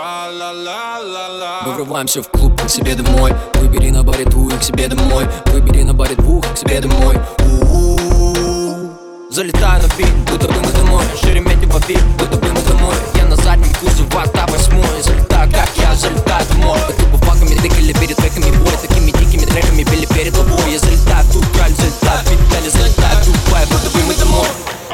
Мы врываемся в клуб, к себе домой. Выбери на баре двух, к себе домой. Выбери на баре двух, к себе домой. Залетаю на бит, будто бы мы домой. Шереметьево бит, будто бы мы домой. Я на заднем кузове, АТ-8. Залетаю, как я залетаю домой. Ты по факами тыкали перед треками бой. Такими дикими треками били перед тобой. Я залетаю тут, краль, залетаю в Питали, залетаю в Дубай, будто бы мы домой.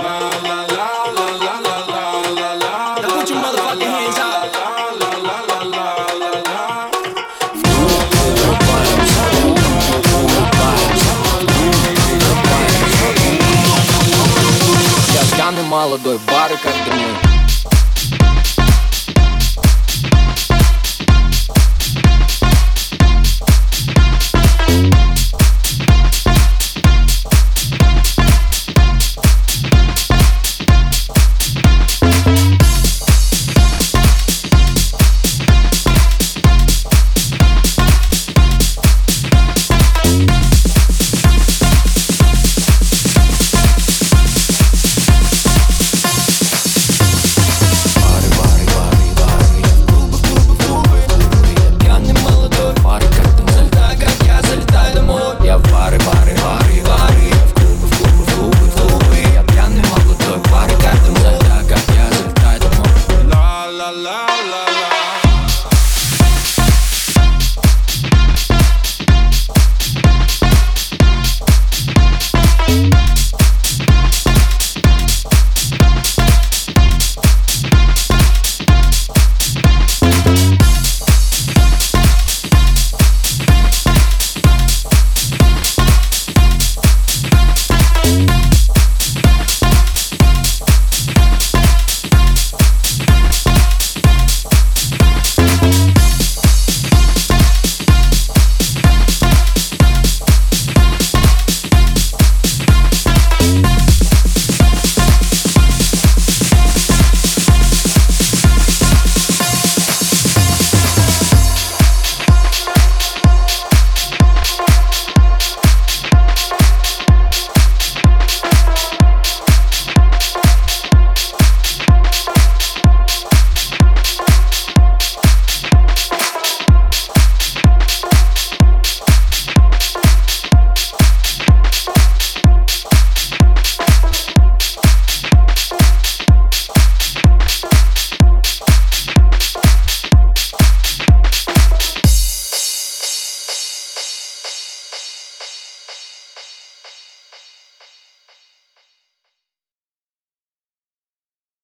Молодой, бары как домой. La